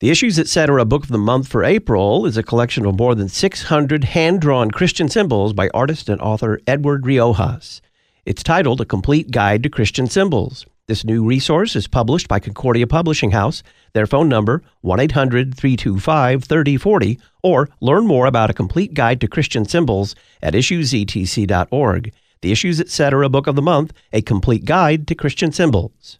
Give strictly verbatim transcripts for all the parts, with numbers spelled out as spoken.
The Issues Etc. Book of the Month for April is a collection of more than six hundred hand-drawn Christian symbols by artist and author Edward Riojas. It's titled A Complete Guide to Christian Symbols. This new resource is published by Concordia Publishing House. Their phone number, one eight hundred, three two five, three oh four oh, or learn more about A Complete Guide to Christian Symbols at issues e t c dot org. The Issues Etc. Book of the Month, A Complete Guide to Christian Symbols.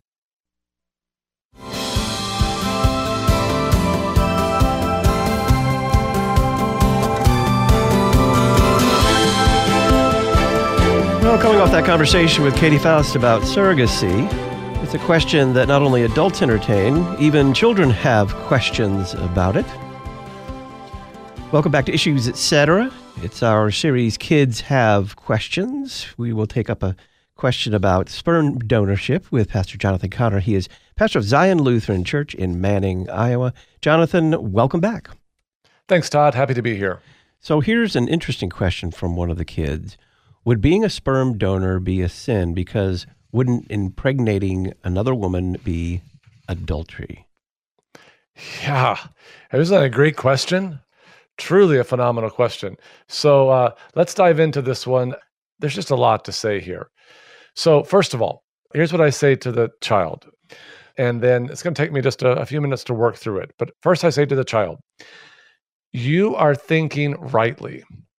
Well, coming off that conversation with Katie Faust about surrogacy, it's a question that not only adults entertain, even children have questions about it. Welcome back to Issues Etc. It's our series, Kids Have Questions. We will take up a question about sperm donorship with Pastor Jonathan Connor. He is pastor of Zion Lutheran Church in Manning, Iowa. Jonathan, welcome back. Thanks, Todd. Happy to be here. So here's an interesting question from one of the kids. Would being a sperm donor be a sin? Because wouldn't impregnating another woman be adultery? Yeah, isn't that a great question? Truly a phenomenal question. So uh, let's dive into this one. There's just a lot to say here. So first of all, here's what I say to the child. And then it's going to take me just a, a few minutes to work through it. But first I say to the child, you are thinking rightly.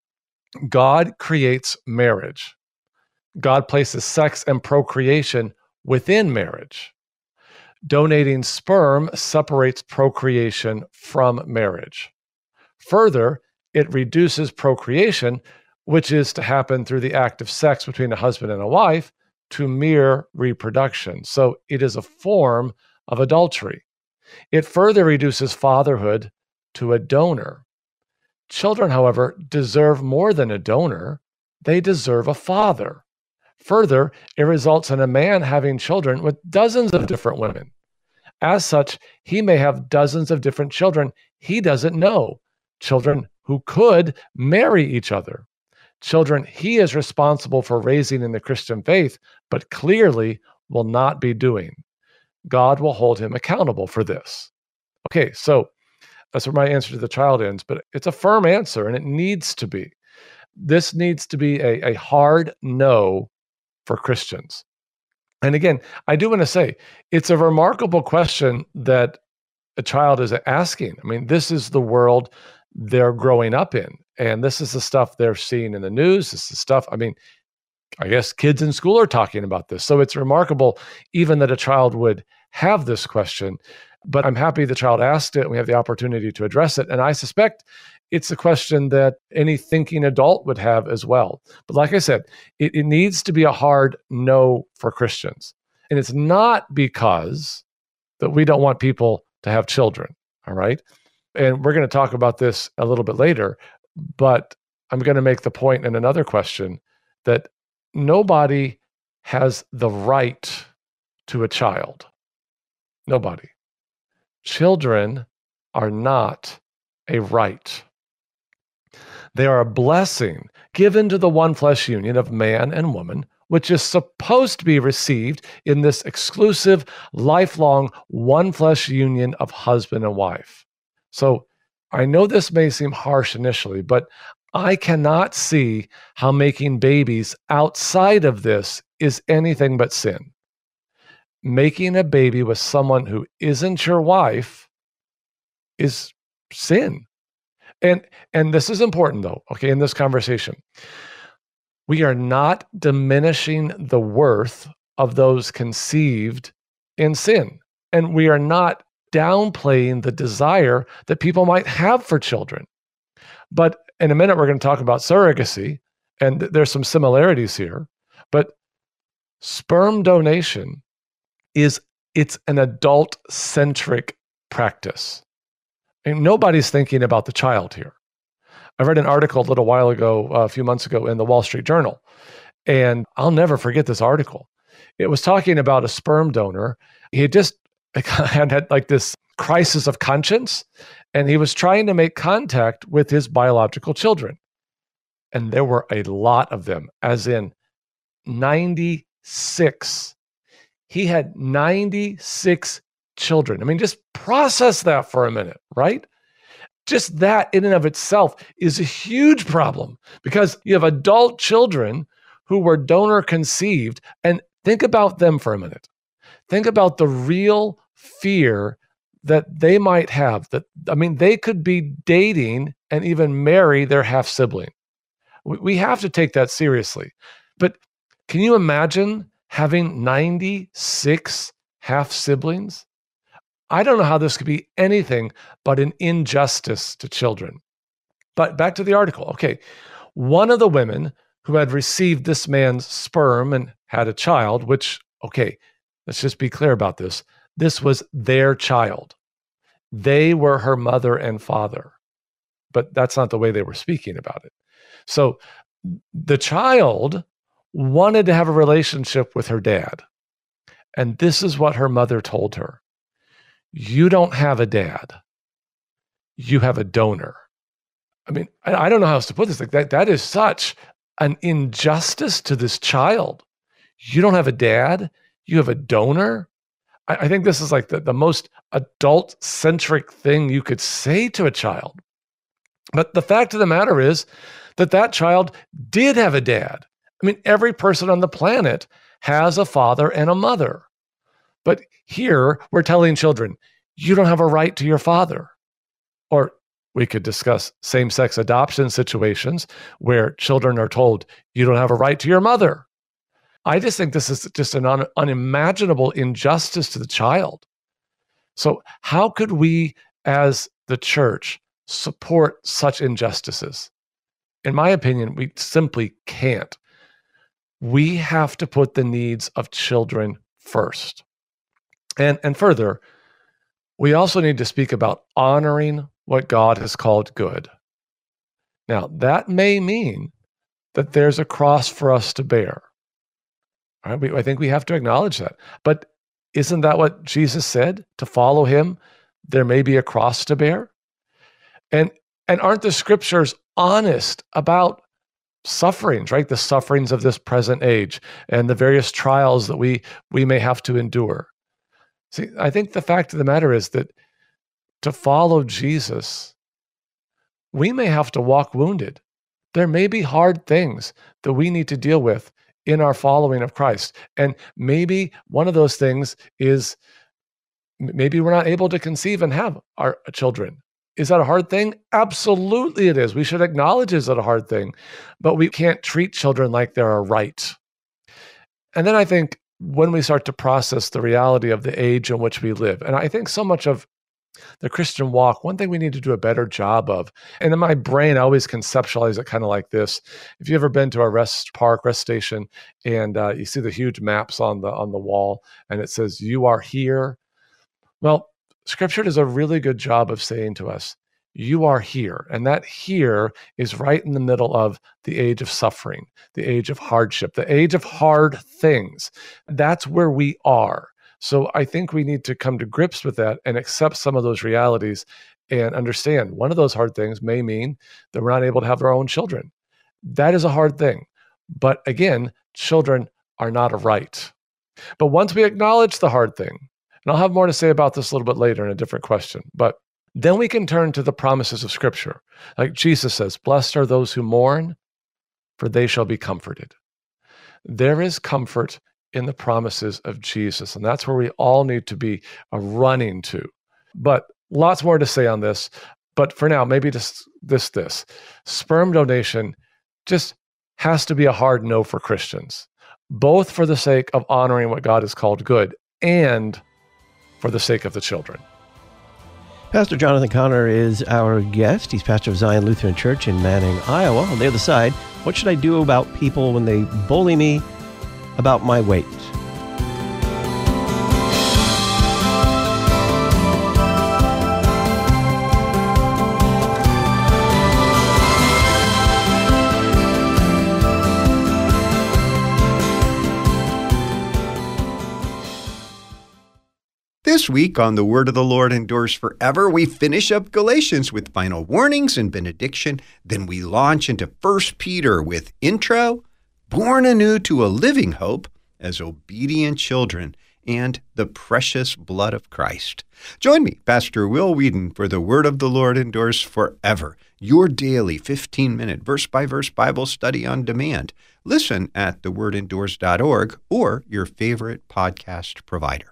God creates marriage. God places sex and procreation within marriage. Donating sperm separates procreation from marriage. Further, it reduces procreation, which is to happen through the act of sex between a husband and a wife, to mere reproduction. So it is a form of adultery. It further reduces fatherhood to a donor. Children, however, deserve more than a donor. They deserve a father. Further, it results in a man having children with dozens of different women. As such, he may have dozens of different children he doesn't know, children who could marry each other, children he is responsible for raising in the Christian faith, but clearly will not be doing. God will hold him accountable for this. Okay, so that's where my answer to the child ends, but it's a firm answer, and it needs to be. This needs to be a, a hard no for Christians. And again, I do want to say, it's a remarkable question that a child is asking. I mean, this is the world they're growing up in, and this is the stuff they're seeing in the news. This is stuff, I mean, I guess kids in school are talking about this. So it's remarkable even that a child would have this question. But I'm happy the child asked it and we have the opportunity to address it. And I suspect it's a question that any thinking adult would have as well. But like I said, it, it needs to be a hard no for Christians. And it's not because that we don't want people to have children, all right? And we're going to talk about this a little bit later, but I'm going to make the point in another question that nobody has the right to a child. Nobody. Children are not a right. They are a blessing given to the one flesh union of man and woman, which is supposed to be received in this exclusive, lifelong one flesh union of husband and wife. So I know this may seem harsh initially, but I cannot see how making babies outside of this is anything but sin. Making a baby with someone who isn't your wife is sin. And and this is important though, okay, in this conversation. We are not diminishing the worth of those conceived in sin. And we are not downplaying the desire that people might have for children. But in a minute, we're going to talk about surrogacy, and there's some similarities here. But sperm donation is it's an adult-centric practice. And nobody's thinking about the child here. I read an article a little while ago, a few months ago in the Wall Street Journal, and I'll never forget this article. It was talking about a sperm donor. He had just had, had like this crisis of conscience, and he was trying to make contact with his biological children. And there were a lot of them, as in ninety-six. He had ninety-six children. I mean, just process that for a minute, right? Just that in and of itself is a huge problem because you have adult children who were donor conceived. And think about them for a minute. Think about the real fear that they might have. That, I mean, they could be dating and even marry their half sibling. We have to take that seriously. But can you imagine having ninety-six half siblings? I don't know how this could be anything but an injustice to children. But back to the article. Okay, one of the women who had received this man's sperm and had a child, which, okay, let's just be clear about this. This was their child. They were her mother and father. But that's not the way they were speaking about it. So the child wanted to have a relationship with her dad. And this is what her mother told her. You don't have a dad. You have a donor. I mean, I, I don't know how else to put this. Like that, that is such an injustice to this child. You don't have a dad. You have a donor. I, I think this is like the, the most adult-centric thing you could say to a child. But the fact of the matter is that that child did have a dad. I mean, every person on the planet has a father and a mother. But here we're telling children, you don't have a right to your father. Or we could discuss same-sex adoption situations where children are told, you don't have a right to your mother. I just think this is just an un- unimaginable injustice to the child. So how could we as the church support such injustices? In my opinion, we simply can't. We have to put the needs of children first. And, and further, we also need to speak about honoring what God has called good. Now, that may mean that there's a cross for us to bear. All right? We, I think we have to acknowledge that. But isn't that what Jesus said? To follow him, there may be a cross to bear. And, and aren't the scriptures honest about sufferings, right? The sufferings of this present age and the various trials that we, we may have to endure. See, I think the fact of the matter is that to follow Jesus, we may have to walk wounded. There may be hard things that we need to deal with in our following of Christ. And maybe one of those things is maybe we're not able to conceive and have our children. Is that a hard thing? Absolutely it is. We should acknowledge it's a hard thing, but we can't treat children like they're a right. And then I think when we start to process the reality of the age in which we live, and I think so much of the Christian walk, one thing we need to do a better job of, and in my brain, I always conceptualize it kind of like this. If you've ever been to a rest park, rest station, and uh, you see the huge maps on the on the wall, and it says, you are here. Well, Scripture does a really good job of saying to us, you are here. And that here is right in the middle of the age of suffering, the age of hardship, the age of hard things. That's where we are. So I think we need to come to grips with that and accept some of those realities and understand one of those hard things may mean that we're not able to have our own children. That is a hard thing. But again, children are not a right. But once we acknowledge the hard thing, and I'll have more to say about this a little bit later in a different question, but then we can turn to the promises of Scripture. Like Jesus says, blessed are those who mourn, for they shall be comforted. There is comfort in the promises of Jesus, and that's where we all need to be uh, running to. But lots more to say on this, but for now, maybe just this, this. Sperm donation just has to be a hard no for Christians, both for the sake of honoring what God has called good and for the sake of the children. Pastor Jonathan Connor is our guest. He's pastor of Zion Lutheran Church in Manning, Iowa. On the other side, what should I do about people when they bully me about my weight? This week on The Word of the Lord Endures Forever, we finish up Galatians with final warnings and benediction. Then we launch into First Peter with intro, born anew to a living hope as obedient children, and the precious blood of Christ. Join me, Pastor Will Whedon, for the Word of the Lord endures forever, your daily fifteen-minute verse-by-verse Bible study on demand. Listen at the word endures dot org or your favorite podcast provider.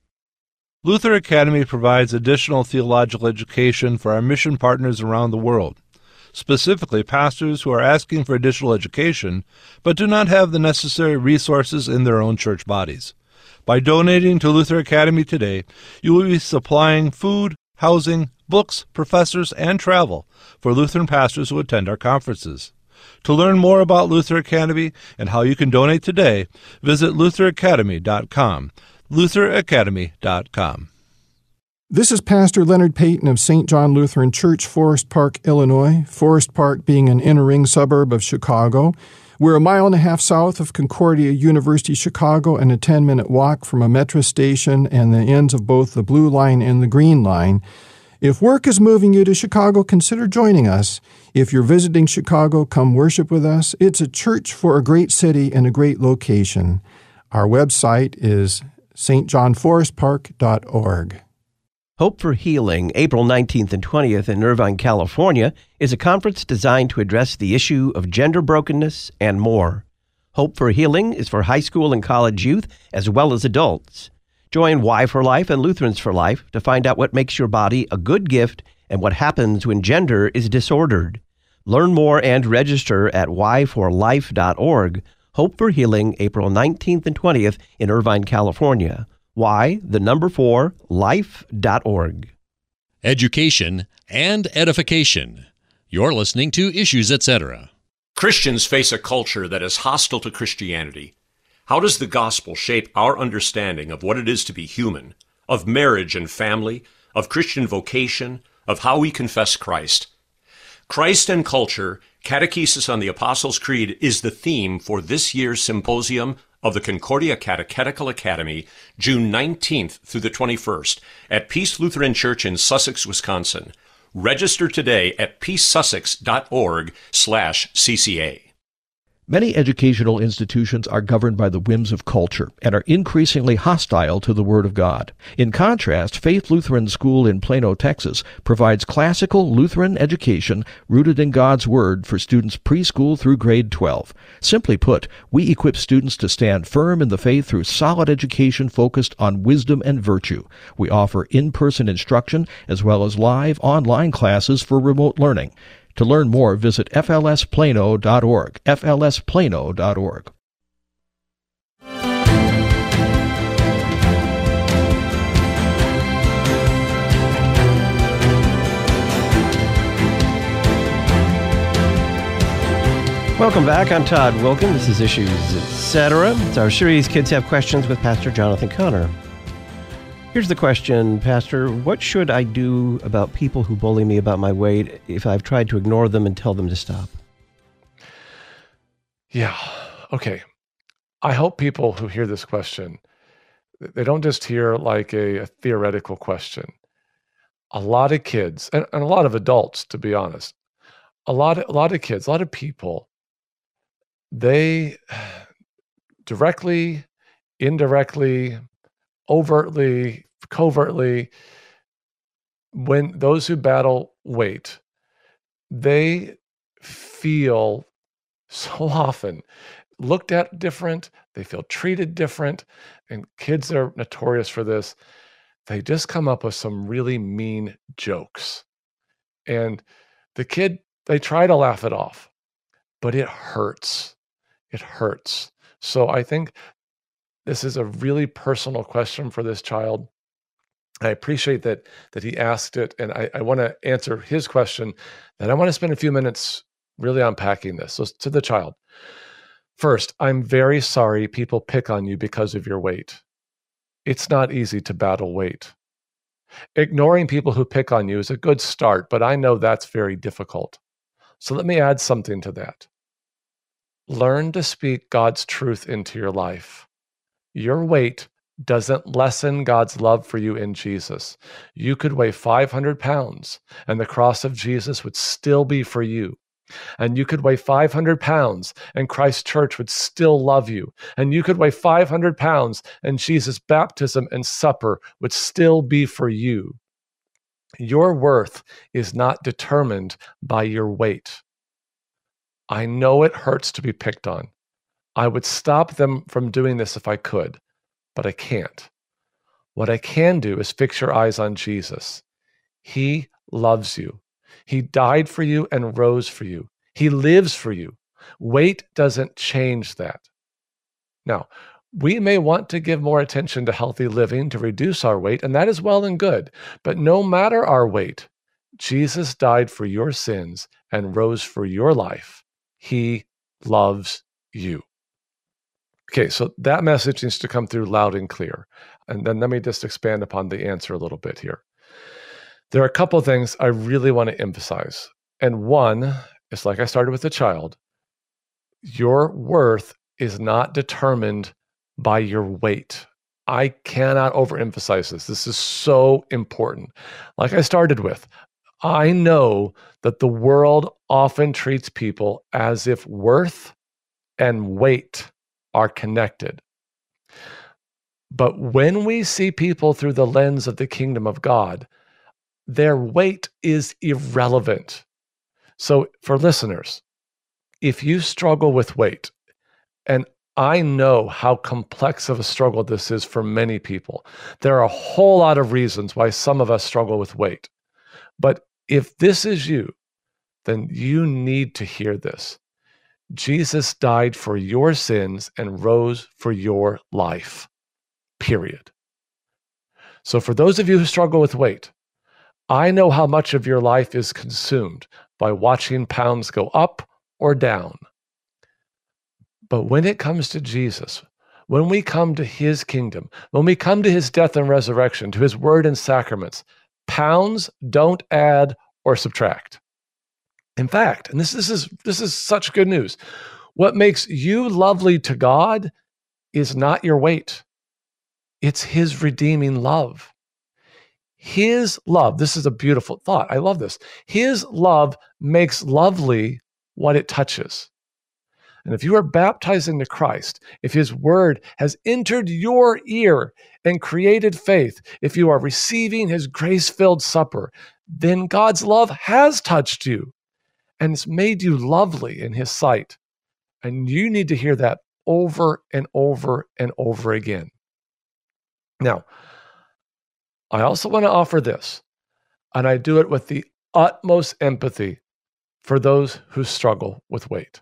Luther Academy provides additional theological education for our mission partners around the world, specifically pastors who are asking for additional education but do not have the necessary resources in their own church bodies. By donating to Luther Academy today, you will be supplying food, housing, books, professors, and travel for Lutheran pastors who attend our conferences. To learn more about Luther Academy and how you can donate today, visit luther academy dot com. luther academy dot com. This is Pastor Leonard Payton of Saint John Lutheran Church, Forest Park, Illinois. Forest Park being an inner-ring suburb of Chicago. We're a mile and a half south of Concordia University, Chicago, and a ten-minute walk from a metro station and the ends of both the Blue Line and the Green Line. If work is moving you to Chicago, consider joining us. If you're visiting Chicago, come worship with us. It's a church for a great city and a great location. Our website is s t john forest park dot org. Hope for Healing, April nineteenth and twentieth in Irvine, California, is a conference designed to address the issue of gender brokenness and more. Hope for Healing is for high school and college youth as well as adults. Join Y for Life and Lutherans for Life to find out what makes your body a good gift and what happens when gender is disordered. Learn more and register at y for life dot org. Hope for Healing, April nineteenth and twentieth in Irvine, California. Y, the number four, life dot org. Education and edification. You're listening to Issues, et cetera. Christians face a culture that is hostile to Christianity. How does the gospel shape our understanding of what it is to be human, of marriage and family, of Christian vocation, of how we confess Christ? Christ and Culture, Catechesis on the Apostles' Creed is the theme for this year's symposium of the Concordia Catechetical Academy, June nineteenth through the twenty-first, at Peace Lutheran Church in Sussex, Wisconsin. Register today at peace sussex dot org slash C C A. Many educational institutions are governed by the whims of culture and are increasingly hostile to the Word of God. In contrast, Faith Lutheran School in Plano, Texas, provides classical Lutheran education rooted in God's Word for students preschool through grade twelve. Simply put, we equip students to stand firm in the faith through solid education focused on wisdom and virtue. We offer in-person instruction as well as live online classes for remote learning. To learn more, visit f l s plano dot org, f l s plano dot org. Welcome back. I'm Todd Wilkin. This is Issues, et cetera. It's our series, Kids Have Questions with Pastor Jonathan Connor. Here's the question, Pastor. What should I do about people who bully me about my weight if I've tried to ignore them and tell them to stop? Yeah, okay. I hope people who hear this question, they don't just hear like a, a theoretical question. A lot of kids, and, and a lot of adults, to be honest, a lot of, a lot of kids, a lot of people, they directly, indirectly, overtly, covertly, when those who battle weight, they feel so often looked at different, they feel treated different, and kids are notorious for this. They just come up with some really mean jokes. And the kid, they try to laugh it off, but it hurts. It hurts. So I think this is a really personal question for this child. I appreciate that that he asked it, and I, I want to answer his question. And I want to spend a few minutes really unpacking this. So to the child. First, I'm very sorry people pick on you because of your weight. It's not easy to battle weight. Ignoring people who pick on you is a good start, but I know that's very difficult. So let me add something to that. Learn to speak God's truth into your life. Your weight doesn't lessen God's love for you in Jesus. You could weigh five hundred pounds, and the cross of Jesus would still be for you. And you could weigh five hundred pounds and Christ Church would still love you. And you could weigh five hundred pounds and Jesus' baptism and supper would still be for you. Your worth is not determined by your weight. I know it hurts to be picked on. I would stop them from doing this if I could, but I can't. What I can do is fix your eyes on Jesus. He loves you. He died for you and rose for you. He lives for you. Weight doesn't change that. Now, we may want to give more attention to healthy living to reduce our weight, and that is well and good. But no matter our weight, Jesus died for your sins and rose for your life. He loves you. Okay, so that message needs to come through loud and clear. And then let me just expand upon the answer a little bit here. There are a couple of things I really want to emphasize. And one is, like I started with the child, your worth is not determined by your weight. I cannot overemphasize this. This is so important. Like I started with, I know that the world often treats people as if worth and weight are connected. But when we see people through the lens of the kingdom of God, their weight is irrelevant. So for listeners, if you struggle with weight, and I know how complex of a struggle this is for many people, there are a whole lot of reasons why some of us struggle with weight. But if this is you, then you need to hear this. Jesus died for your sins and rose for your life, period. So for those of you who struggle with weight, I know how much of your life is consumed by watching pounds go up or down. But when it comes to Jesus, when we come to his kingdom, when we come to his death and resurrection, to his word and sacraments, pounds don't add or subtract. In fact, and this, this is this is such good news, what makes you lovely to God is not your weight. It's his redeeming love. His love, this is a beautiful thought. I love this. His love makes lovely what it touches. And if you are baptized into Christ, if his word has entered your ear and created faith, if you are receiving his grace-filled supper, then God's love has touched you and it's made you lovely in his sight. And you need to hear that over and over and over again. Now, I also want to offer this, and I do it with the utmost empathy for those who struggle with weight.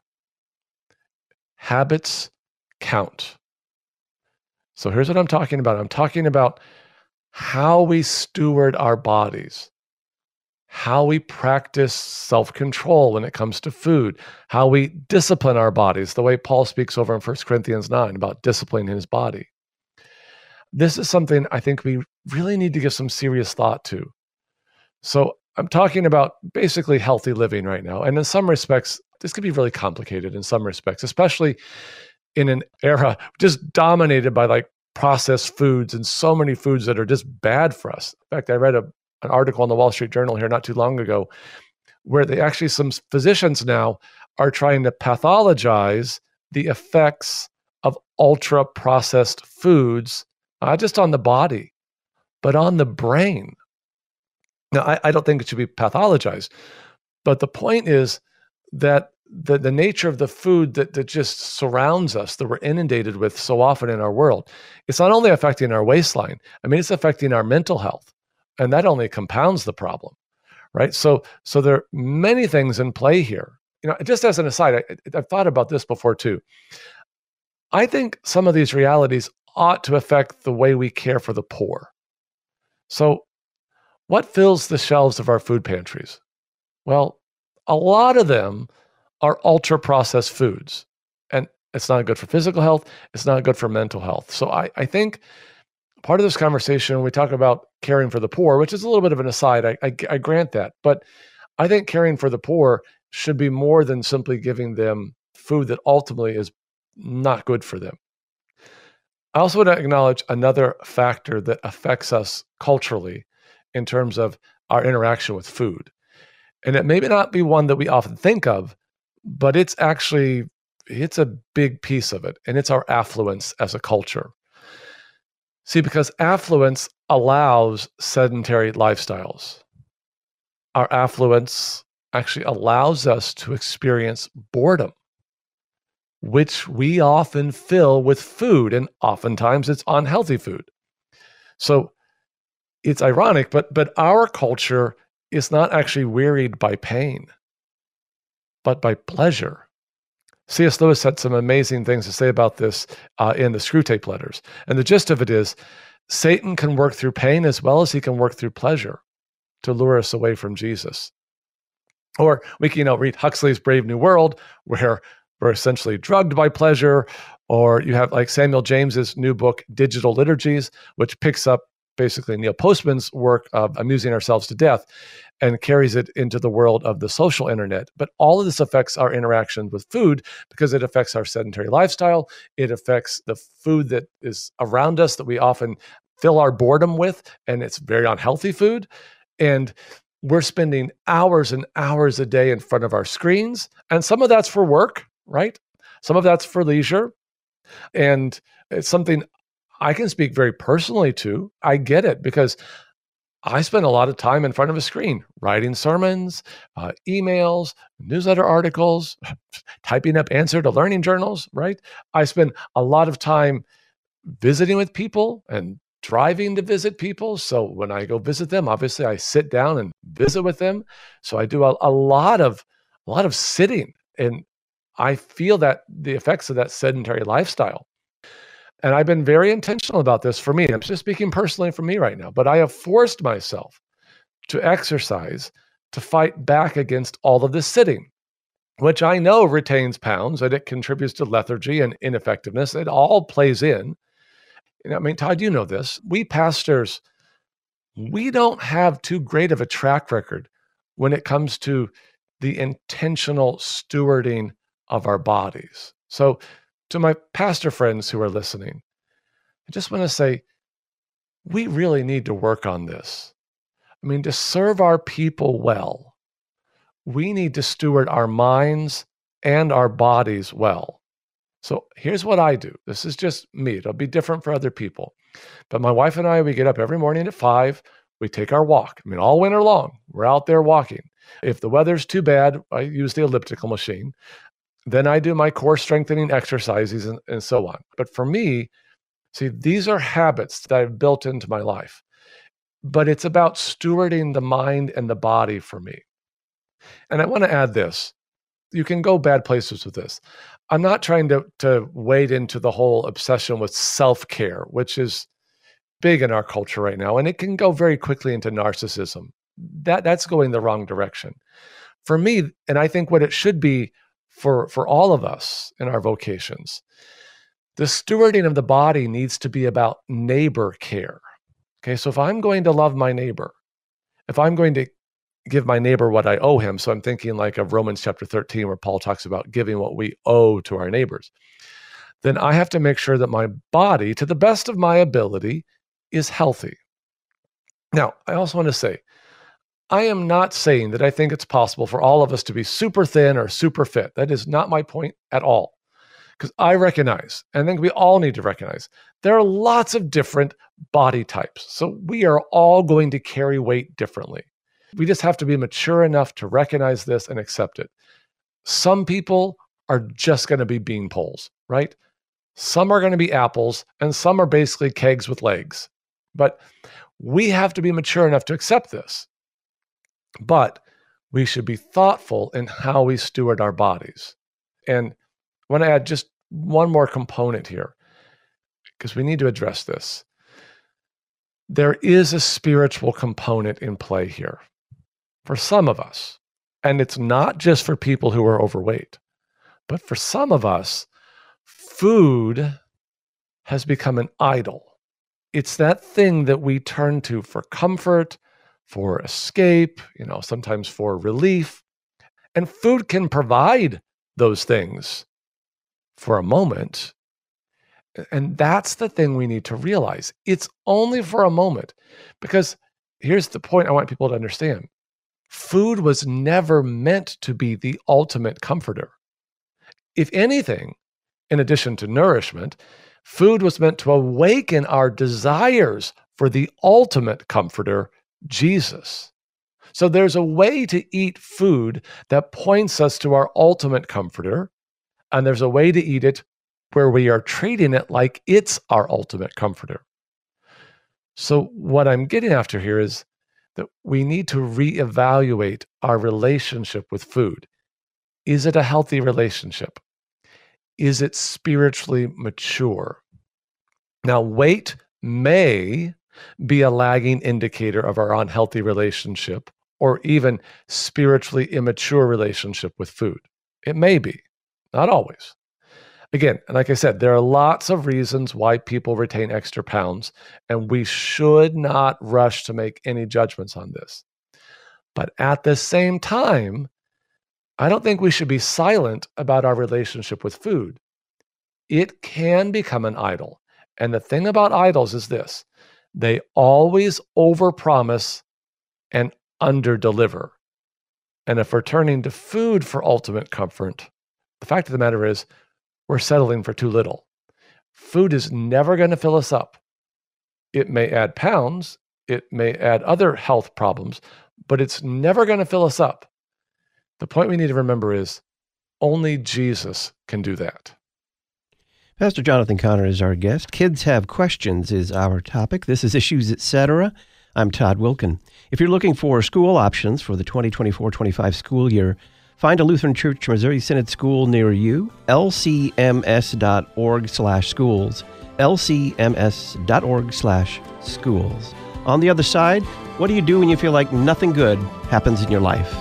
Habits count. So here's what I'm talking about. I'm talking about how we steward our bodies, how we practice self-control when it comes to food, how we discipline our bodies, the way Paul speaks over in First Corinthians nine about disciplining his body. This is something I think we really need to give some serious thought to. So I'm talking about basically healthy living right now. And in some respects, this could be really complicated in some respects, especially in an era just dominated by like processed foods and so many foods that are just bad for us. In fact, I read a, an article in the Wall Street Journal here not too long ago where they actually, some physicians now are trying to pathologize the effects of ultra processed foods, not just on the body, but on the brain. Now, I, I don't think it should be pathologized, but the point is that the, the nature of the food that, that just surrounds us, that we're inundated with so often in our world, it's not only affecting our waistline, I mean, it's affecting our mental health, and that only compounds the problem, right? So, so there are many things in play here. You know, just as an aside, I, I've thought about this before too. I think some of these realities ought to affect the way we care for the poor. So, what fills the shelves of our food pantries? Well, a lot of them are ultra-processed foods. And it's not good for physical health. It's not good for mental health. So I, I think part of this conversation, when we talk about caring for the poor, which is a little bit of an aside, I, I, I grant that. But I think caring for the poor should be more than simply giving them food that ultimately is not good for them. I also want to acknowledge another factor that affects us culturally in terms of our interaction with food. And it may not be one that we often think of, but it's actually, it's a big piece of it, and it's our affluence as a culture. See, because affluence allows sedentary lifestyles. Our affluence actually allows us to experience boredom, which we often fill with food, and oftentimes it's unhealthy food. So it's ironic, but but our culture is not actually wearied by pain, but by pleasure. C S. Lewis had some amazing things to say about this uh, in the Screwtape Letters. And the gist of it is, Satan can work through pain as well as he can work through pleasure to lure us away from Jesus. Or we can, you know, read Huxley's Brave New World, where we're essentially drugged by pleasure. Or you have like Samuel James's new book, Digital Liturgies, which picks up basically Neil Postman's work of amusing ourselves to death and carries it into the world of the social internet. But all of this affects our interaction with food because it affects our sedentary lifestyle. It affects the food that is around us that we often fill our boredom with, and it's very unhealthy food. And we're spending hours and hours a day in front of our screens. And some of that's for work, right? Some of that's for leisure. And it's something I can speak very personally to. I get it because I spend a lot of time in front of a screen, writing sermons, uh, emails, newsletter articles, typing up answer to learning journals, right? I spend a lot of time visiting with people and driving to visit people. So when I go visit them, obviously I sit down and visit with them. So I do a, a lot of a lot of sitting, and I feel that the effects of that sedentary lifestyle. And I've been very intentional about this for me. I'm just speaking personally for me right now, but I have forced myself to exercise to fight back against all of this sitting, which I know retains pounds and it contributes to lethargy and ineffectiveness. It all plays in. And I mean, Todd, you know this. We pastors, we don't have too great of a track record when it comes to the intentional stewarding of our bodies. So to my pastor friends who are listening, I just want to say, we really need to work on this. I mean, to serve our people well, we need to steward our minds and our bodies well. So here's what I do. This is just me. It'll be different for other people. But my wife and I, we get up every morning at five. We take our walk. I mean, all winter long, we're out there walking. If the weather's too bad, I use the elliptical machine. Then I do my core strengthening exercises and, and so on. But for me, see, these are habits that I've built into my life. But it's about stewarding the mind and the body for me. And I want to add this. You can go bad places with this. I'm not trying to, to wade into the whole obsession with self-care, which is big in our culture right now. And it can go very quickly into narcissism. That, that's going the wrong direction. For me, and I think what it should be for, for all of us in our vocations, the stewarding of the body needs to be about neighbor care. Okay, so if I'm going to love my neighbor, if I'm going to give my neighbor what I owe him, so I'm thinking like of Romans chapter thirteen, where Paul talks about giving what we owe to our neighbors, then I have to make sure that my body, to the best of my ability, is healthy. Now, I also want to say, I am not saying that I think it's possible for all of us to be super thin or super fit. That is not my point at all. Because I recognize, and I think we all need to recognize, there are lots of different body types. So we are all going to carry weight differently. We just have to be mature enough to recognize this and accept it. Some people are just going to be bean poles, right? Some are going to be apples, and some are basically kegs with legs. But we have to be mature enough to accept this. But we should be thoughtful in how we steward our bodies. And I want to add just one more component here, because we need to address this. There is a spiritual component in play here for some of us. And it's not just for people who are overweight, but for some of us, food has become an idol. It's that thing that we turn to for comfort, for escape, you know, sometimes for relief. And food can provide those things for a moment. And that's the thing we need to realize. It's only for a moment. Because here's the point I want people to understand. Food was never meant to be the ultimate comforter. If anything, in addition to nourishment, food was meant to awaken our desires for the ultimate comforter, Jesus. So there's a way to eat food that points us to our ultimate comforter, and there's a way to eat it where we are treating it like it's our ultimate comforter. So what I'm getting after here is that we need to reevaluate our relationship with food. Is it a healthy relationship? Is it spiritually mature? Now, weight may be a lagging indicator of our unhealthy relationship or even spiritually immature relationship with food. It may be, not always. Again, and like I said, there are lots of reasons why people retain extra pounds, and we should not rush to make any judgments on this. But at the same time, I don't think we should be silent about our relationship with food. It can become an idol. And the thing about idols is this: they always overpromise and underdeliver. And if we're turning to food for ultimate comfort, the fact of the matter is we're settling for too little. Food is never going to fill us up. It may add pounds, it may add other health problems, but it's never going to fill us up. The point we need to remember is only Jesus can do that. Pastor Jonathan Conner is our guest. Kids Have Questions is our topic. This is Issues, et cetera. I'm Todd Wilkin. If you're looking for school options for the twenty twenty-four twenty-five school year, find a Lutheran Church Missouri Synod school near you, l c m s dot org slash schools, l c m s dot org slash schools. On the other side, what do you do when you feel like nothing good happens in your life?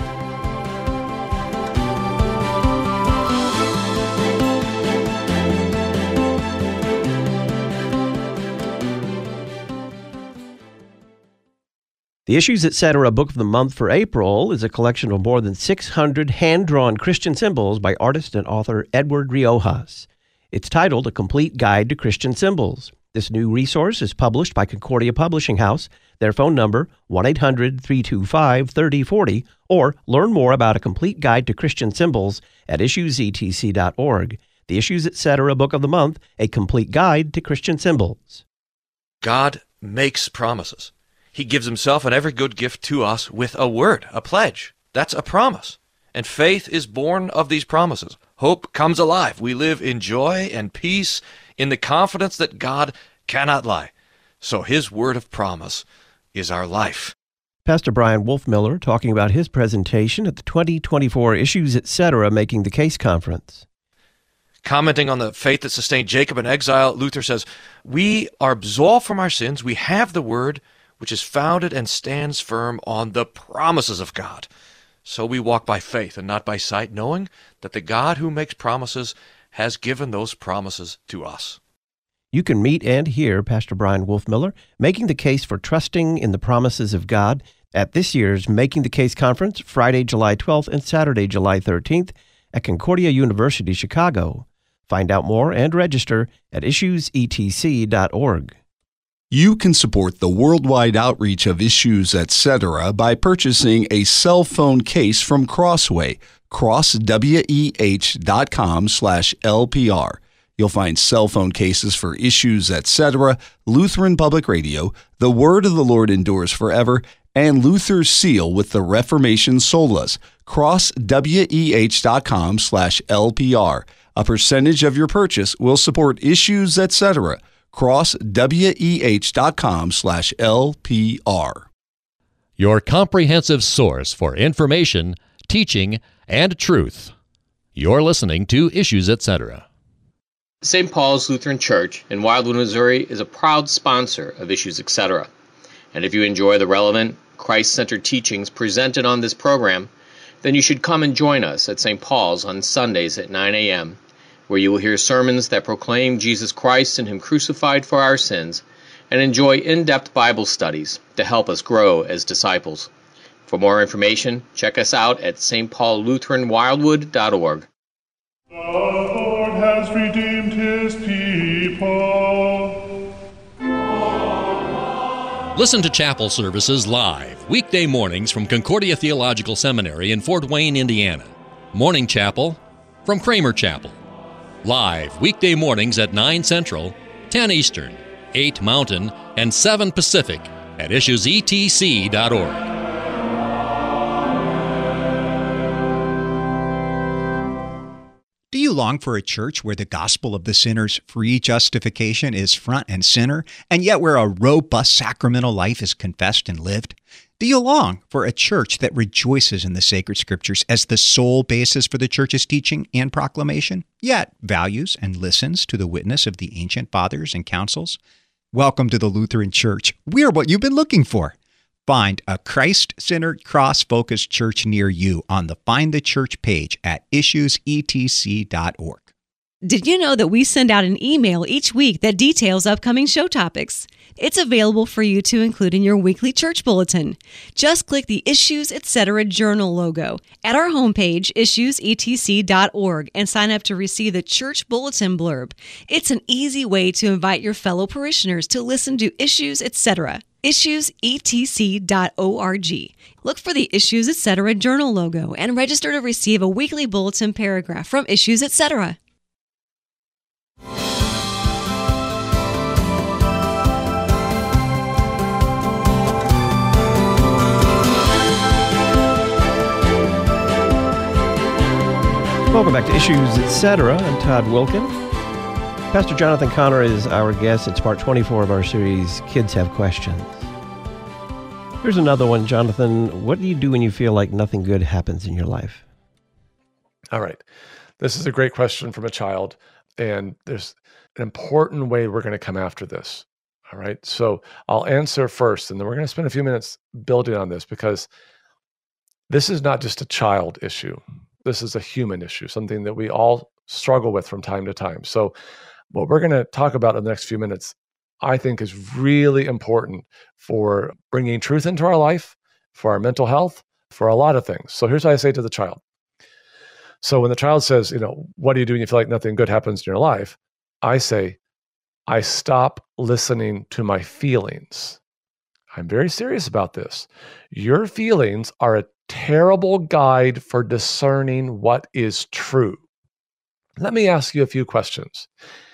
The Issues, et cetera. Book of the Month for April is a collection of more than six hundred hand-drawn Christian symbols by artist and author Edward Riojas. It's titled A Complete Guide to Christian Symbols. This new resource is published by Concordia Publishing House. Their phone number, one eight hundred, three two five, three oh four oh, or learn more about A Complete Guide to Christian Symbols at issues e t c dot org. The Issues, et cetera. Book of the Month, A Complete Guide to Christian Symbols. God makes promises. He gives himself and every good gift to us with a word, a pledge. That's a promise. And faith is born of these promises. Hope comes alive. We live in joy and peace in the confidence that God cannot lie. So his word of promise is our life. Pastor Brian Wolfmiller talking about his presentation at the twenty twenty-four Issues, et cetera. Making the Case Conference. Commenting on the faith that sustained Jacob in exile, Luther says, we are absolved from our sins. We have the word, which is founded and stands firm on the promises of God. So we walk by faith and not by sight, knowing that the God who makes promises has given those promises to us. You can meet and hear Pastor Brian Wolfmiller making the case for trusting in the promises of God at this year's Making the Case Conference, Friday, July twelfth and Saturday, July thirteenth at Concordia University, Chicago. Find out more and register at issues e t c dot org. You can support the worldwide outreach of Issues, et cetera by purchasing a cell phone case from Crossway, crossweh.com slash LPR. You'll find cell phone cases for Issues, et cetera, Lutheran Public Radio, The Word of the Lord Endures Forever, and Luther's Seal with the Reformation Solas, crossweh.com slash LPR. A percentage of your purchase will support Issues, et cetera, crossweh.com slash LPR. Your comprehensive source for information, teaching, and truth. You're listening to Issues, et cetera. Saint Paul's Lutheran Church in Wildwood, Missouri is a proud sponsor of Issues, et cetera. And if you enjoy the relevant, Christ-centered teachings presented on this program, then you should come and join us at Saint Paul's on Sundays at nine a.m., where you will hear sermons that proclaim Jesus Christ and Him crucified for our sins, and enjoy in-depth Bible studies to help us grow as disciples. For more information, check us out at s t paul lutheran wildwood dot org. The Lord has redeemed His people. Listen to chapel services live, weekday mornings from Concordia Theological Seminary in Fort Wayne, Indiana. Morning Chapel from Kramer Chapel. Live, weekday mornings at nine Central, ten Eastern, eight Mountain, and seven Pacific at issues e t c dot org. Do you long for a church where the gospel of the sinner's free justification is front and center, and yet where a robust sacramental life is confessed and lived? Do you long for a church that rejoices in the sacred scriptures as the sole basis for the church's teaching and proclamation, yet values and listens to the witness of the ancient fathers and councils? Welcome to the Lutheran Church. We're what you've been looking for. Find a Christ-centered, cross-focused church near you on the Find the Church page at issues e t c dot org. Did you know that we send out an email each week that details upcoming show topics? It's available for you to include in your weekly church bulletin. Just click the Issues Etc. Journal logo at our homepage, issues e t c dot org, and sign up to receive the church bulletin blurb. It's an easy way to invite your fellow parishioners to listen to Issues Etc. issues e t c dot org. Look for the Issues Etc. Journal logo and register to receive a weekly bulletin paragraph from Issues Etc. Welcome back to Issues, et cetera. I'm Todd Wilkin. Pastor Jonathan Conner is our guest. It's part twenty-four of our series, Kids Have Questions. Here's another one, Jonathan. What do you do when you feel like nothing good happens in your life? All right. This is a great question from a child, and there's an important way we're going to come after this. All right. So I'll answer first, and then we're going to spend a few minutes building on this, because this is not just a child issue. This is a human issue, something that we all struggle with from time to time. So what we're going to talk about in the next few minutes, I think, is really important for bringing truth into our life, for our mental health, for a lot of things. So here's what I say to the child. So when the child says, you know, what do you do when you feel like nothing good happens in your life? I say, I stop listening to my feelings. I'm very serious about this. Your feelings are a terrible guide for discerning what is true. Let me ask you a few questions.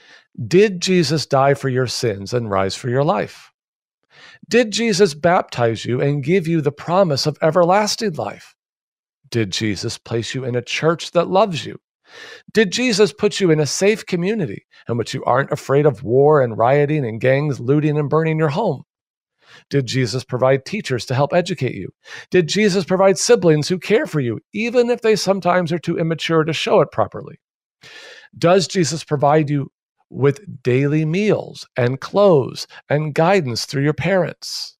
Did Jesus die for your sins and rise for your life? Did Jesus baptize you and give you the promise of everlasting life? Did Jesus place you in a church that loves you? Did Jesus put you in a safe community in which you aren't afraid of war and rioting and gangs looting and burning your home? Did Jesus provide teachers to help educate you? Did Jesus provide siblings who care for you, even if they sometimes are too immature to show it properly? Does Jesus provide you with daily meals and clothes and guidance through your parents?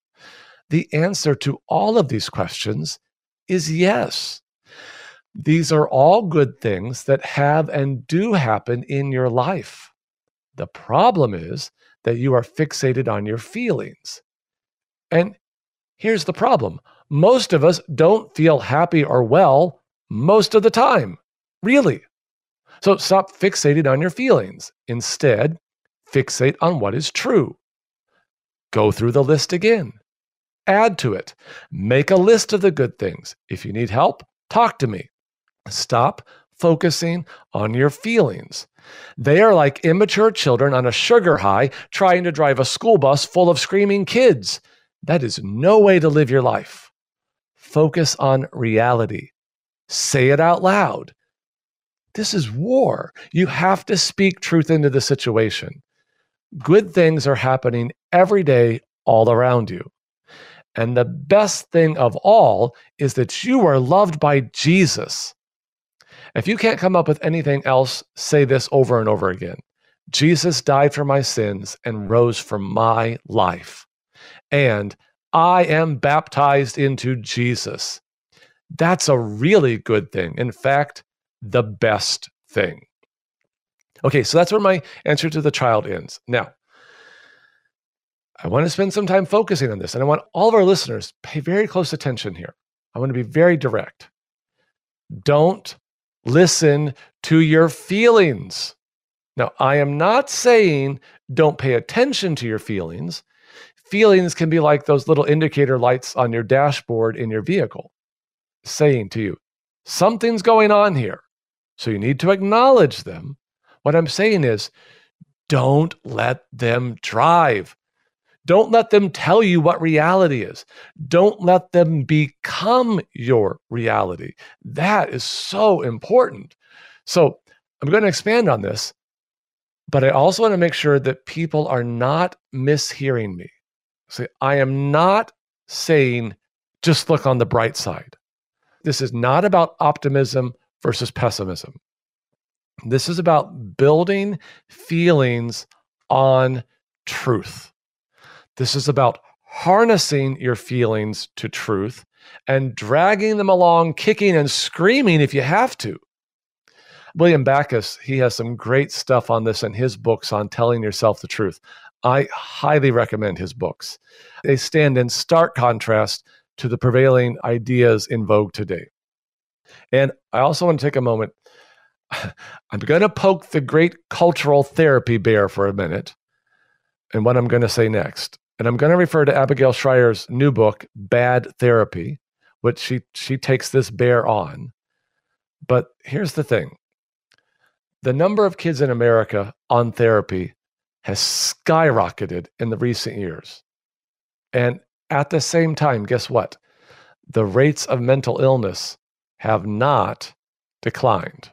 The answer to all of these questions is yes. These are all good things that have and do happen in your life. The problem is that you are fixated on your feelings. And here's the problem. Most of us don't feel happy or well most of the time, really. So stop fixating on your feelings. Instead, fixate on what is true. Go through the list again. Add to it. Make a list of the good things. If you need help, talk to me. Stop focusing on your feelings. They are like immature children on a sugar high trying to drive a school bus full of screaming kids. That is no way to live your life. Focus on reality. Say it out loud. This is war. You have to speak truth into the situation. Good things are happening every day all around you. And the best thing of all is that you are loved by Jesus. If you can't come up with anything else, say this over and over again. Jesus died for my sins and rose for my life. And I am baptized into Jesus. That's a really good thing. In fact, the best thing. Okay, so that's where my answer to the child ends. Now, I want to spend some time focusing on this, and I want all of our listeners to pay very close attention here. I want to be very direct. Don't listen to your feelings. Now, I am not saying don't pay attention to your feelings. Feelings can be like those little indicator lights on your dashboard in your vehicle, saying to you, something's going on here. So you need to acknowledge them. What I'm saying is, don't let them drive. Don't let them tell you what reality is. Don't let them become your reality. That is so important. So I'm going to expand on this, but I also want to make sure that people are not mishearing me. See, I am not saying just look on the bright side. This is not about optimism versus pessimism. This is about building feelings on truth. This is about harnessing your feelings to truth and dragging them along, kicking and screaming if you have to. William Backus, he has some great stuff on this in his books on telling yourself the truth. I highly recommend his books. They stand in stark contrast to the prevailing ideas in vogue today. And I also want to take a moment. I'm going to poke the great cultural therapy bear for a minute and what I'm going to say next. And I'm going to refer to Abigail Shrier's new book, Bad Therapy, which she, she takes this bear on. But here's the thing. The number of kids in America on therapy has skyrocketed in the recent years. And at the same time, guess what? The rates of mental illness have not declined.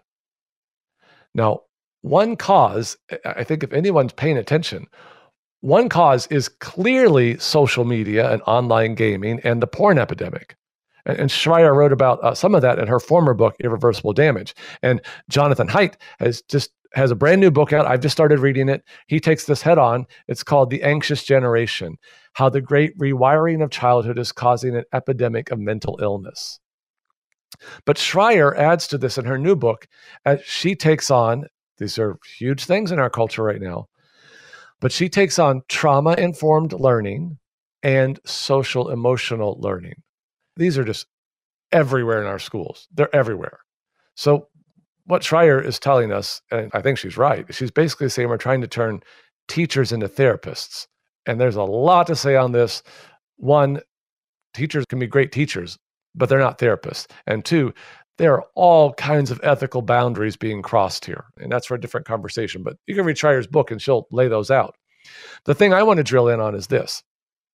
Now, one cause, I think if anyone's paying attention, one cause is clearly social media and online gaming and the porn epidemic. And, and Shrier wrote about uh, some of that in her former book, Irreversible Damage. And Jonathan Haidt has just has a brand new book out. I've just started reading it. He takes this head on. It's called The Anxious Generation, How the Great Rewiring of Childhood is Causing an Epidemic of Mental Illness. But Shrier adds to this in her new book as she takes on, these are huge things in our culture right now, but she takes on trauma-informed learning and social-emotional learning. These are just everywhere in our schools. They're everywhere. So what Shrier is telling us, and I think she's right, she's basically saying we're trying to turn teachers into therapists. And there's a lot to say on this. One, teachers can be great teachers, but they're not therapists. And two, there are all kinds of ethical boundaries being crossed here. And that's for a different conversation. But you can read Shrier's book and she'll lay those out. The thing I want to drill in on is this.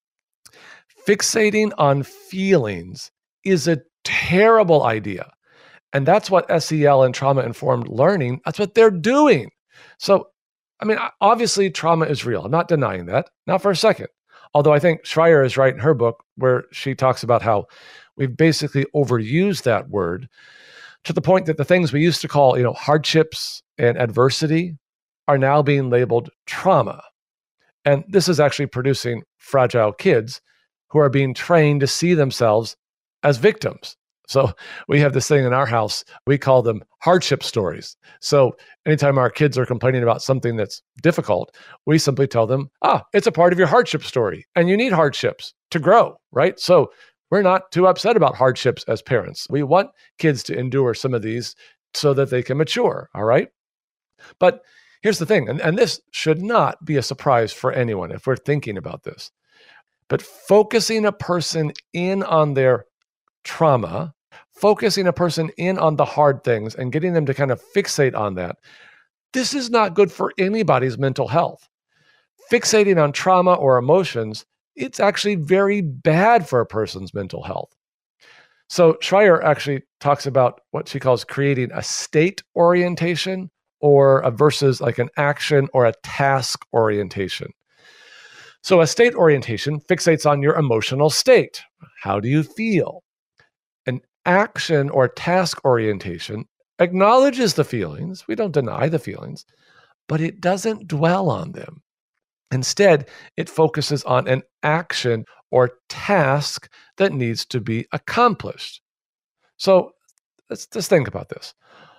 Fixating on feelings is a terrible idea. And that's what S E L and trauma-informed learning, that's what they're doing. So, I mean, obviously trauma is real. I'm not denying that, not for a second. Although I think Shrier is right in her book where she talks about how we've basically overused that word to the point that the things we used to call, you know, hardships and adversity are now being labeled trauma. And this is actually producing fragile kids who are being trained to see themselves as victims. So we have this thing in our house, we call them hardship stories. So anytime our kids are complaining about something that's difficult, we simply tell them, ah, it's a part of your hardship story and you need hardships to grow, right? So we're not too upset about hardships as parents. We want kids to endure some of these so that they can mature, all right? But here's the thing, and, and this should not be a surprise for anyone if we're thinking about this. But focusing a person in on their trauma, focusing a person in on the hard things and getting them to kind of fixate on that, this is not good for anybody's mental health. Fixating on trauma or emotions, it's actually very bad for a person's mental health. So Shrier actually talks about what she calls creating a state orientation or a versus like an action or a task orientation. So a state orientation fixates on your emotional state. How do you feel? An action or task orientation acknowledges the feelings. We don't deny the feelings, but it doesn't dwell on them. Instead, it focuses on an action or task that needs to be accomplished. So let's just think about this.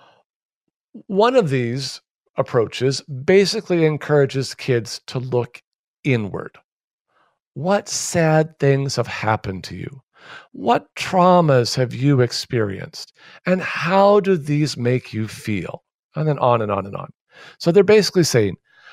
One of these approaches basically encourages kids to look inward. What sad things have happened to you? What traumas have you experienced? And how do these make you feel? And then on and on and on. So they're basically saying,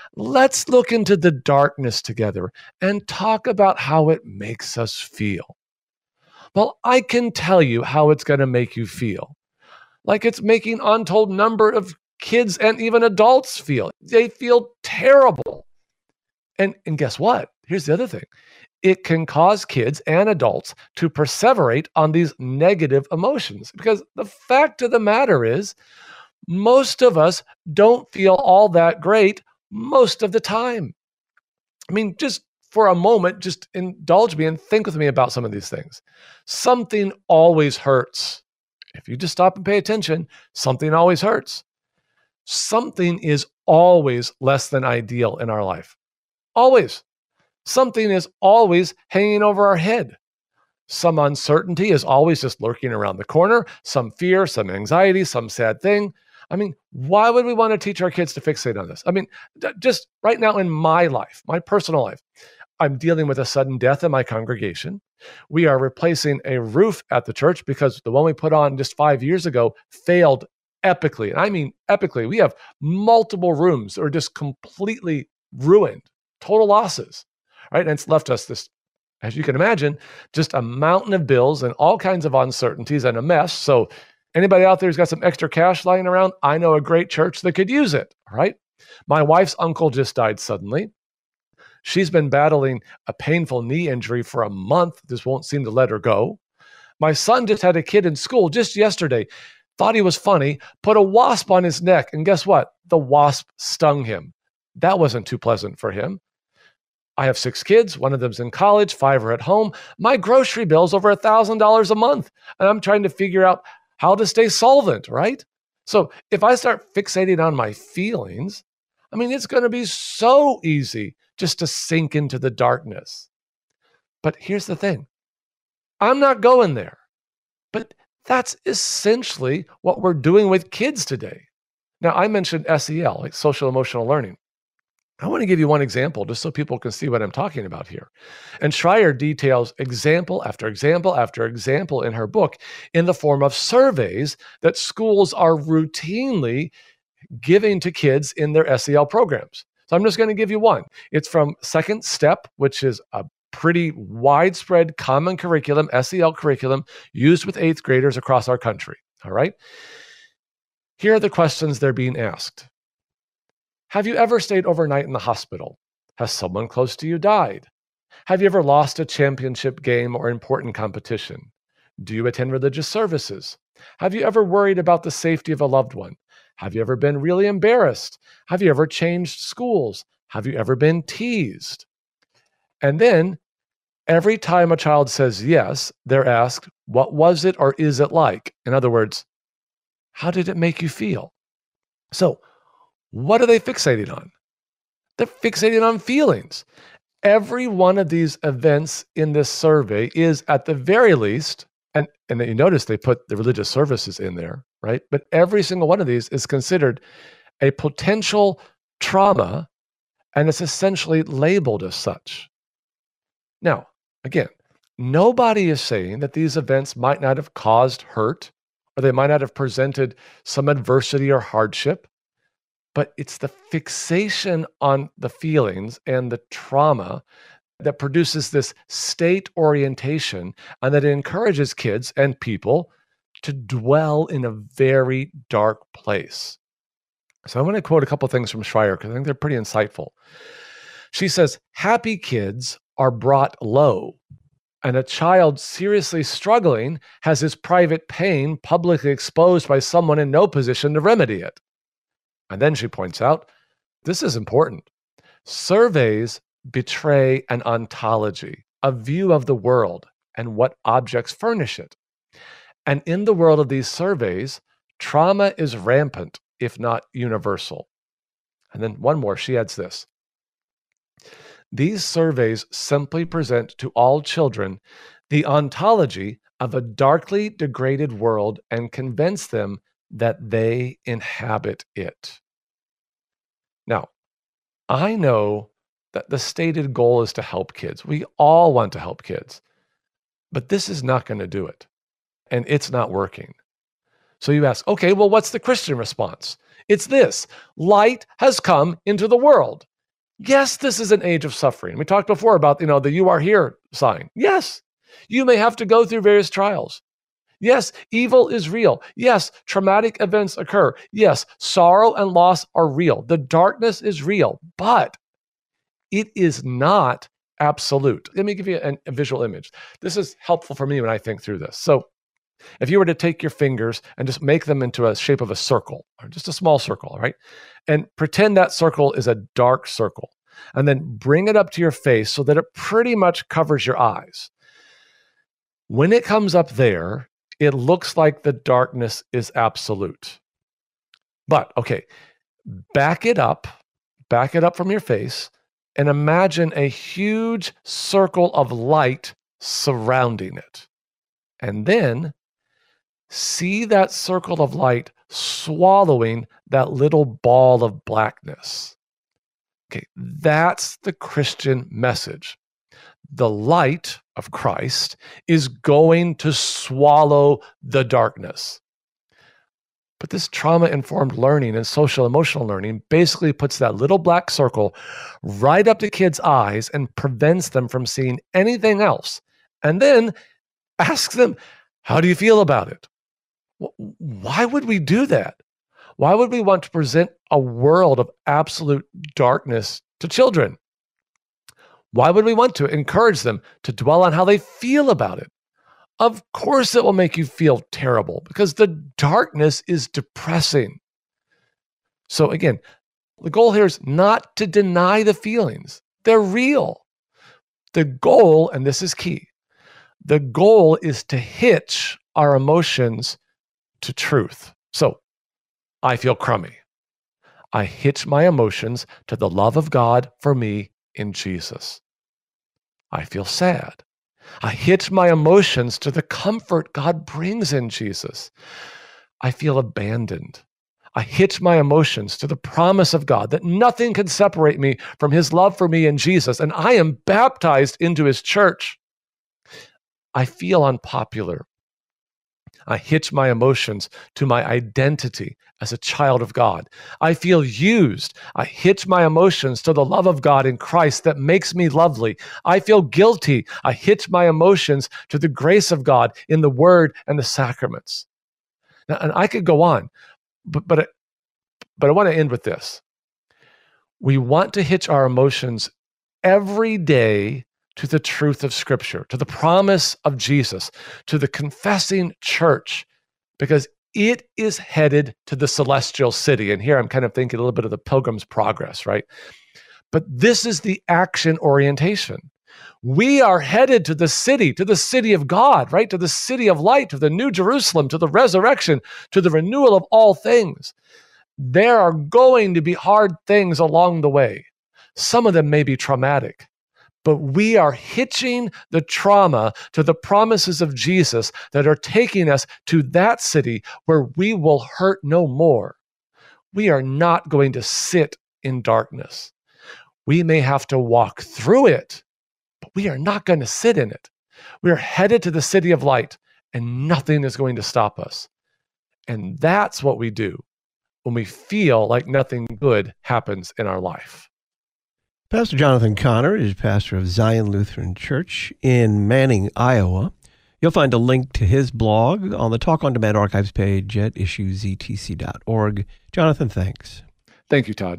let's look into the darkness together and talk about how it makes us feel. Well, I can tell you how it's going to make you feel. Like it's making untold number of kids and even adults feel. They feel terrible. And, and guess what? Here's the other thing. It can cause kids and adults to perseverate on these negative emotions, because the fact of the matter is most of us don't feel all that great most of the time. I mean, just for a moment, just indulge me and think with me about some of these things. Something always hurts. If you just stop and pay attention, something always hurts. Something is always less than ideal in our life. Always. Something is always hanging over our head. Some uncertainty is always just lurking around the corner. Some fear, some anxiety, some sad thing. I mean, why would we want to teach our kids to fixate on this? I mean, just right now in my life, my personal life, I'm dealing with a sudden death in my congregation. We are replacing a roof at the church because the one we put on just five years ago failed epically. And I mean epically. We have multiple rooms that are just completely ruined, total losses, right? And it's left us this, as you can imagine, just a mountain of bills and all kinds of uncertainties and a mess. So anybody out there who's got some extra cash lying around, I know a great church that could use it, all right? My wife's uncle just died suddenly. She's been battling a painful knee injury for a month. This won't seem to let her go. My son just had a kid in school just yesterday, thought he was funny, put a wasp on his neck, and guess what? The wasp stung him. That wasn't too pleasant for him. I have six kids. One of them's in college, five are at home. My grocery bill's over one thousand dollars a month, and I'm trying to figure out how to stay solvent, right? So if I start fixating on my feelings, I mean, it's going to be so easy just to sink into the darkness. But here's the thing. I'm not going there. But that's essentially what we're doing with kids today. Now, I mentioned S E L, like social emotional learning. I want to give you one example just so people can see what I'm talking about here. And Schreier details example after example after example in her book in the form of surveys that schools are routinely giving to kids in their S E L programs. So I'm just going to give you one. It's from Second Step, which is a pretty widespread common curriculum, S E L curriculum, used with eighth graders across our country. All right. Here are the questions they're being asked. Have you ever stayed overnight in the hospital? Has someone close to you died? Have you ever lost a championship game or important competition? Do you attend religious services? Have you ever worried about the safety of a loved one? Have you ever been really embarrassed? Have you ever changed schools? Have you ever been teased? And then every time a child says yes, they're asked, what was it or is it like? In other words, how did it make you feel? So what are they fixating on? They're fixating on feelings. Every one of these events in this survey is at the very least, and, and you notice they put the religious services in there, right? But every single one of these is considered a potential trauma, and it's essentially labeled as such. Now, again, nobody is saying that these events might not have caused hurt, or they might not have presented some adversity or hardship, but it's the fixation on the feelings and the trauma that produces this state orientation, and that encourages kids and people to dwell in a very dark place. So I want to quote a couple things from Schreier because I think they're pretty insightful. She says, happy kids are brought low, and a child seriously struggling has his private pain publicly exposed by someone in no position to remedy it. And then she points out, this is important. Surveys betray an ontology, a view of the world, and what objects furnish it. And in the world of these surveys, trauma is rampant, if not universal. And then one more, she adds this. These surveys simply present to all children the ontology of a darkly degraded world and convince them that they inhabit it. Now, I know that the stated goal is to help kids. We all want to help kids, but this is not going to do it, and it's not working. So you ask, okay, well, what's the Christian response? It's this: light has come into the world. Yes, this is an age of suffering. We talked before about, you know, the "you are here" sign. Yes, you may have to go through various trials. Yes, evil is real. Yes, traumatic events occur. Yes, sorrow and loss are real. The darkness is real, but it is not absolute. Let me give you an, a visual image. This is helpful for me when I think through this. So if you were to take your fingers and just make them into a shape of a circle, or just a small circle, right? And pretend that circle is a dark circle, and then bring it up to your face so that it pretty much covers your eyes. When it comes up there, it looks like the darkness is absolute. But, okay, back it up, back it up from your face, and imagine a huge circle of light surrounding it. And then see that circle of light swallowing that little ball of blackness. Okay, that's the Christian message. The light of Christ is going to swallow the darkness. But this trauma-informed learning and social-emotional learning basically puts that little black circle right up to kids' eyes and prevents them from seeing anything else. And then asks them, how do you feel about it? Why would we do that? Why would we want to present a world of absolute darkness to children? Why would we want to encourage them to dwell on how they feel about it? Of course it will make you feel terrible because the darkness is depressing. So again, the goal here is not to deny the feelings. They're real. The goal, and this is key, the goal is to hitch our emotions to truth. So I feel crummy. I hitch my emotions to the love of God for me in Jesus. I feel sad. I hitch my emotions to the comfort God brings in Jesus. I feel abandoned. I hitch my emotions to the promise of God that nothing can separate me from his love for me in Jesus, and I am baptized into his church. I feel unpopular. I hitch my emotions to my identity as a child of God. I feel used. I hitch my emotions to the love of God in Christ that makes me lovely. I feel guilty. I hitch my emotions to the grace of God in the word and the sacraments. Now, and I could go on, but, but, but I want to end with this. We want to hitch our emotions every day to the truth of Scripture, to the promise of Jesus, to the confessing church, because it is headed to the celestial city. And here I'm kind of thinking a little bit of the Pilgrim's Progress, right? But this is the action orientation. We are headed to the city, to the city of God, right? To the city of light, to the New Jerusalem, to the resurrection, to the renewal of all things. There are going to be hard things along the way. Some of them may be traumatic. But we are hitching the trauma to the promises of Jesus that are taking us to that city where we will hurt no more. We are not going to sit in darkness. We may have to walk through it, but we are not going to sit in it. We are headed to the city of light, and nothing is going to stop us. And that's what we do when we feel like nothing good happens in our life. Pastor Jonathan Conner is pastor of Zion Lutheran Church in Manning, Iowa. You'll find a link to his blog on the Talk on Demand archives page at issues e t c dot org. Jonathan, thanks. Thank you, Todd.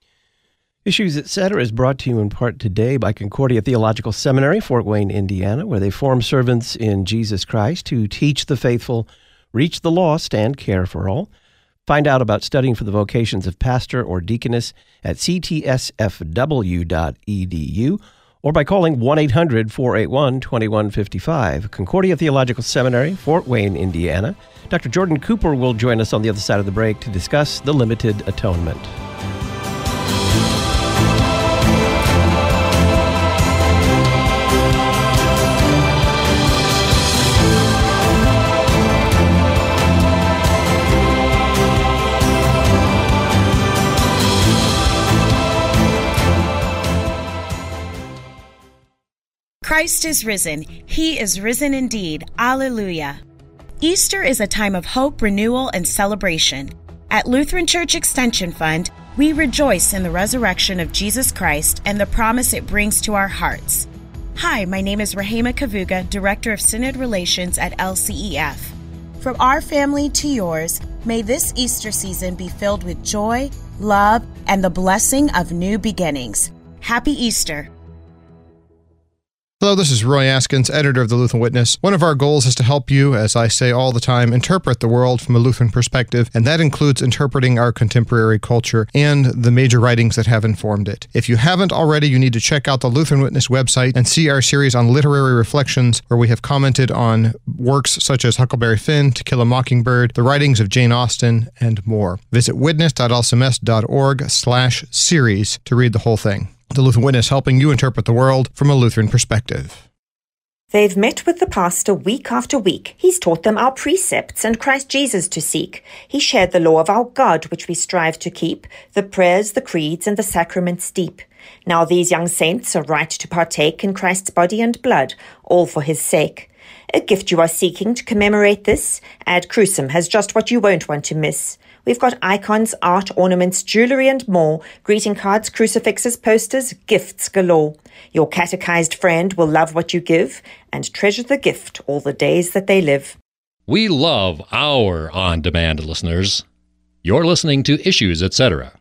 Issues et cetera is brought to you in part today by Concordia Theological Seminary, Fort Wayne, Indiana, where they form servants in Jesus Christ who teach the faithful, reach the lost, and care for all. Find out about studying for the vocations of pastor or deaconess at c t s f w dot e d u or by calling one eight hundred, four eight one, two one five five. Concordia Theological Seminary, Fort Wayne, Indiana. Doctor Jordan Cooper will join us on the other side of the break to discuss the limited atonement. Christ is risen. He is risen indeed. Alleluia. Easter is a time of hope, renewal, and celebration. At Lutheran Church Extension Fund, We rejoice in the resurrection of Jesus Christ and the promise it brings to our hearts. Hi, my name is Rahema Kavuga, Director of Synod Relations at L C E F. From our family to yours, may this Easter season be filled with joy, love, and the blessing of new beginnings. Happy Easter. Hello, this is Roy Askins, editor of the Lutheran Witness. One of our goals is to help you, as I say all the time, interpret the world from a Lutheran perspective, and that includes interpreting our contemporary culture and the major writings that have informed it. If you haven't already, you need to check out the Lutheran Witness website and see our series on literary reflections, where we have commented on works such as Huckleberry Finn, To Kill a Mockingbird, the writings of Jane Austen, and more. Visit witness.alcemest.org slash series to read the whole thing. The Lutheran Witness, helping you interpret the world from a Lutheran perspective. They've met with the pastor week after week. He's taught them our precepts and Christ Jesus to seek. He shared the law of our God, which we strive to keep, the prayers, the creeds, and the sacraments deep. Now these young saints are right to partake in Christ's body and blood, all for his sake. A gift you are seeking to commemorate this? Ad Crucem has just what you won't want to miss. We've got icons, art, ornaments, jewelry, and more. Greeting cards, crucifixes, posters, gifts galore. Your catechized friend will love what you give and treasure the gift all the days that they live. We love our on-demand listeners. You're listening to Issues, et cetera.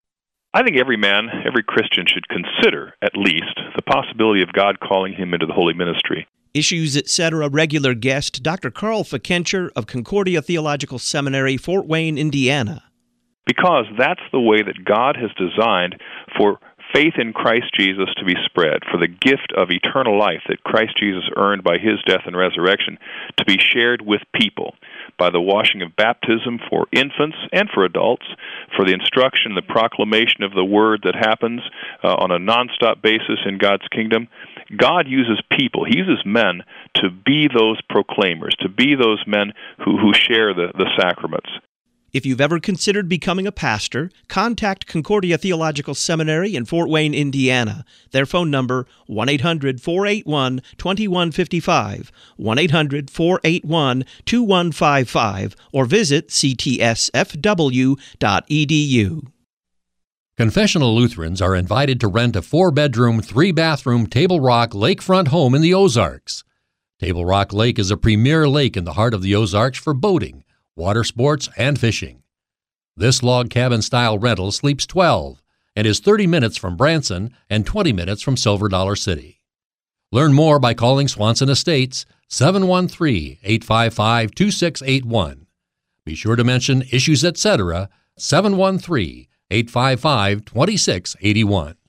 I think every man, every Christian should consider, at least, the possibility of God calling him into the holy ministry. Issues, et cetera. Regular guest, Doctor Carl Fikencher of Concordia Theological Seminary, Fort Wayne, Indiana. Because that's the way that God has designed for faith in Christ Jesus to be spread, for the gift of eternal life that Christ Jesus earned by his death and resurrection to be shared with people by the washing of baptism for infants and for adults, for the instruction, the proclamation of the word that happens uh, on a nonstop basis in God's kingdom. God uses people, he uses men to be those proclaimers, to be those men who, who share the, the sacraments. If you've ever considered becoming a pastor, contact Concordia Theological Seminary in Fort Wayne, Indiana. Their phone number, one eight hundred, four eight one, two one five five, one eight hundred, four eight one, two one five five, or visit c t s f w dot e d u. Confessional Lutherans are invited to rent a four-bedroom, three-bathroom Table Rock lakefront home in the Ozarks. Table Rock Lake is a premier lake in the heart of the Ozarks for boating, water sports, and fishing. This log cabin-style rental sleeps twelve and is thirty minutes from Branson and twenty minutes from Silver Dollar City. Learn more by calling Swanson Estates, seven one three, eight five five, two six eight one. Be sure to mention Issues, et cetera, seven one three, eight five five, two six eight one.